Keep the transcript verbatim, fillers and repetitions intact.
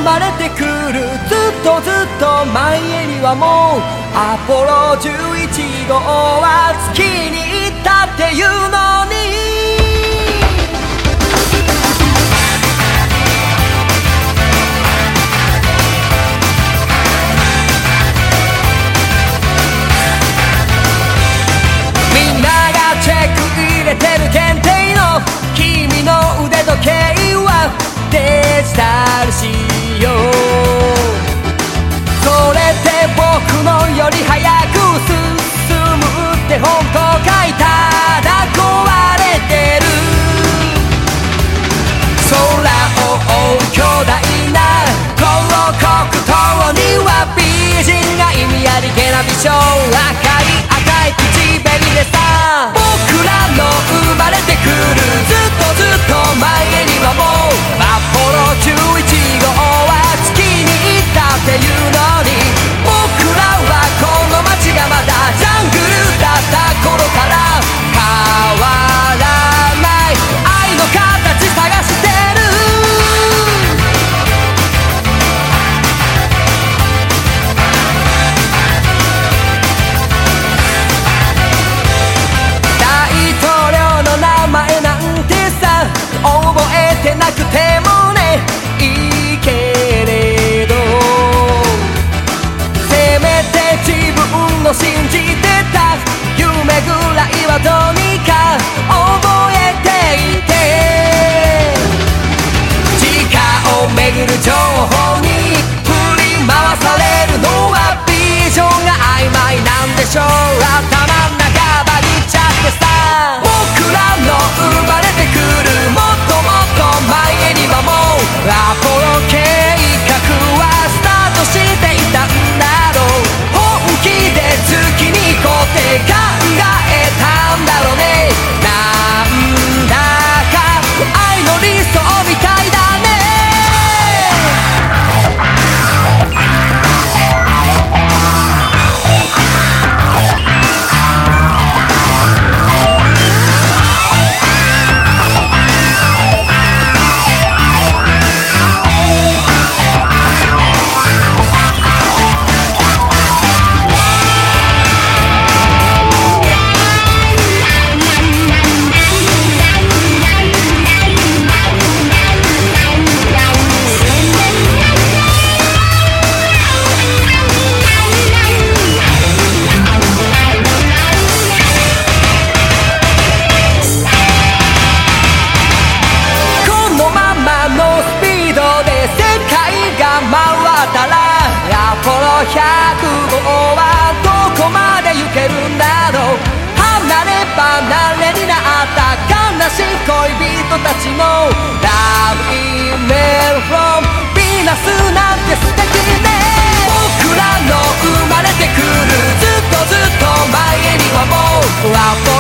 まれてくる、ずっとずっと前にはもうアポロじゅういちごうは月に行ったっていうのに、みんながチェック入れてる限定の君の腕時計はデジタル仕様、それで僕のより早く進むって本当かい、ただ壊れてる空を覆う巨大な広告塔には美人が意味ありげな美少、赤い赤い口紅でさ、僕らの生まれてくるずっとずっと前にはもうアポロじゅういちごうは月に行ったっていうのに、僕らはこの街がまだジャングルだった頃から変わらない愛の形探してる。大統領の名前なんてさ覚えてなくてもねいいけれど、せめて自分の信じてた夢ぐらいはどうにか覚えていて、時間を巡る情報に振り回されるのはビジョンが曖昧なんでしょう、頭ん中バグっちゃってさ、僕らの生まれてくるもっともっと前にはもうアポロ計画はスタートしていたんだろう、本気で月に行こうって考えたんだろうね、なんだか愛の理想みたいだね。アポロひゃくごうはどこまで行けるんだろう、離れ離れになった悲しい恋人たちの Love Email from Venus なんて素敵ね、僕らの生まれてくるずっとずっと前にはもうアポ